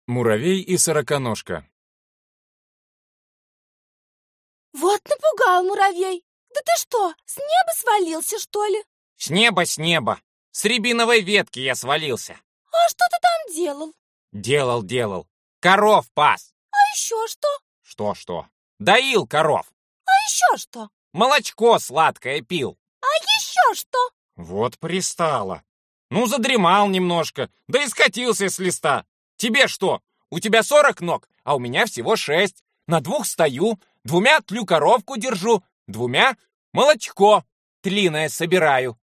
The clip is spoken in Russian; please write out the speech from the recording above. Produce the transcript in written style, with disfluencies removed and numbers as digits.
Муравей и сороконожка. Вот напугал муравей. Да ты что, с неба свалился, что ли? С неба, с неба. С рябиновой ветки я свалился. А что ты там делал? Делал. Коров пас. А еще что? Что? Доил коров. А еще что? Молочко сладкое пил. А еще что? Вот пристало. Ну, задремал немножко, да и скатился с листа. Тебе что? У тебя 40 ног, а у меня всего 6. На 2 стою, 2 тлю коровку держу, 2 молочко тлиное собираю.